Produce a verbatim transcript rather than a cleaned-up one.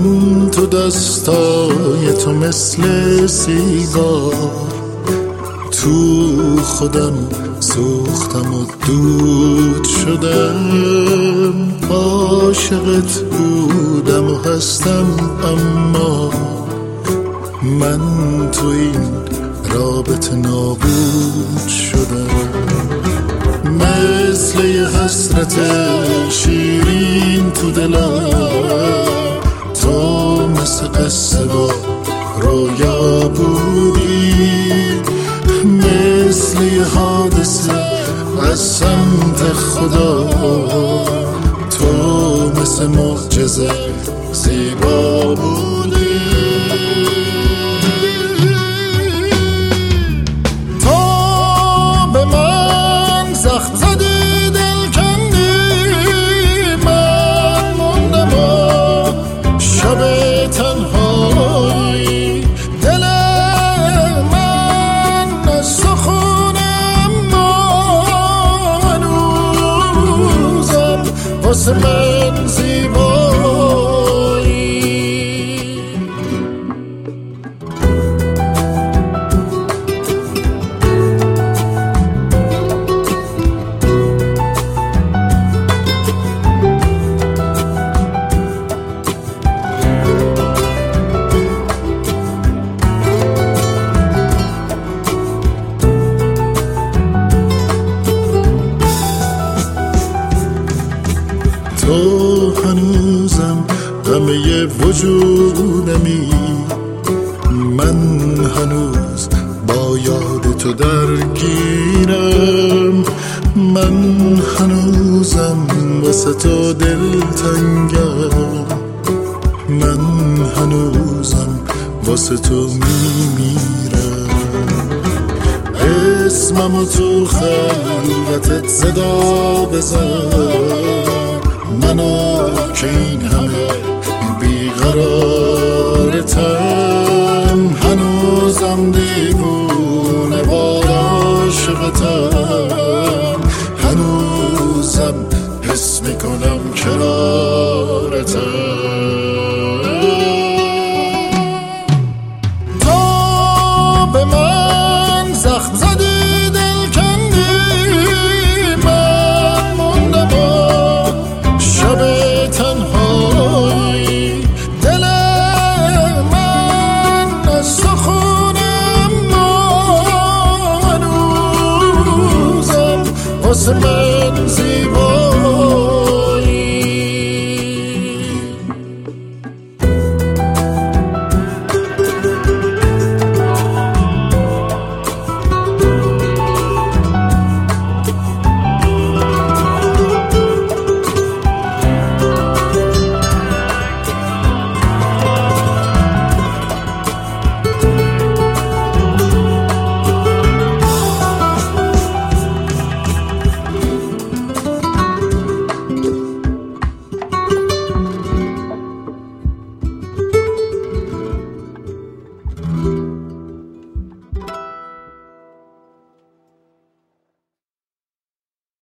من تو دستای تو مثل سیگار تو خودم سوختم و دود شدم. عاشقت بودم و هستم، اما من تو این رابطه نابود شدم. مثل یه حسرت شیرین تو دلم، تو مثل قصه با رویا بودی، مثل یه حادثه از سمت خدا، تو مثل معجزه زیبا بودی. واسه من زیبایی تو هنوزم همه وجودمی، من هنوز با یاد تو درگیرم، من هنوزم واسه تو دلتنگم، من هنوزم واسه تو میمیرم. اسممو تو خلوتت صدا بزن، منو که این همه بیقرارتم، هنوزم دیوونه وار عاشقتم، هنوزم حس میکنم کنارتم. تو به من زخم زدی، دل کندی، من موندم شب تنهایی، دل من از تو خونم، هنوزم واسه من